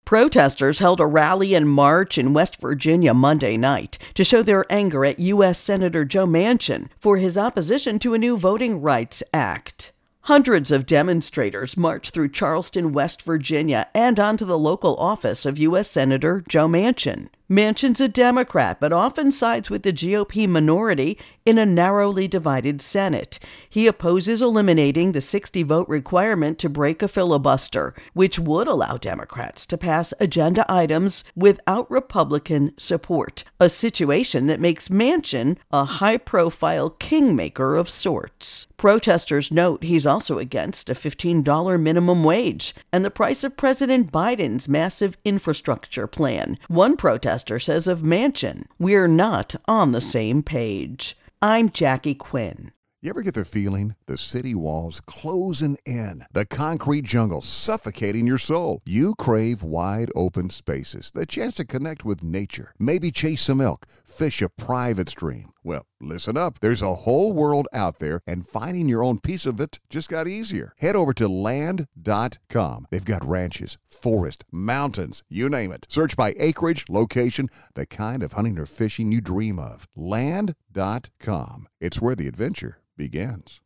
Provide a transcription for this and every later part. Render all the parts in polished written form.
Protesters held a rally and march in West Virginia Monday night to show their anger at U.S. Senator Joe Manchin for his opposition to a new Voting Rights Act. Hundreds of demonstrators marched through Charleston, West Virginia, and onto the local office of U.S. Senator Joe Manchin. Manchin's a Democrat, but often sides with the GOP minority in a narrowly divided Senate. He opposes eliminating the 60-vote requirement to break a filibuster, which would allow Democrats to pass agenda items without Republican support, a situation that makes Manchin a high-profile kingmaker of sorts. Protesters note he's also against a $15 minimum wage and the price of President Biden's massive infrastructure plan. One protester says of Manchin, "We're not on the same page." I'm Jackie Quinn. You ever get the feeling the city walls closing in, the concrete jungle suffocating your soul? You crave wide open spaces, the chance to connect with nature, maybe chase some elk, fish a private stream. Well, listen up. There's a whole world out there, and finding your own piece of it just got easier. Head over to land.com. They've got ranches, forest, mountains, you name it. Search by acreage, location, the kind of hunting or fishing you dream of. Land.com. It's where the adventure begins.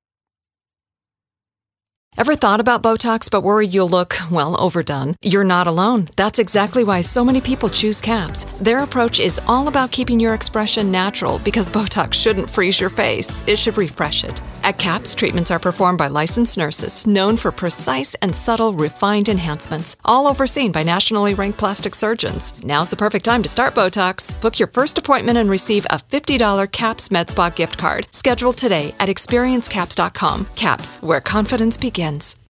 Ever thought about Botox but worry you'll look, well, overdone? You're not alone. That's exactly why so many people choose CAPS. Their approach is all about keeping your expression natural because Botox shouldn't freeze your face. It should refresh it. At CAPS, treatments are performed by licensed nurses known for precise and subtle refined enhancements, all overseen by nationally ranked plastic surgeons. Now's the perfect time to start Botox. Book your first appointment and receive a $50 CAPS MedSpa gift card. Schedule today at experiencecaps.com. CAPS, where confidence begins.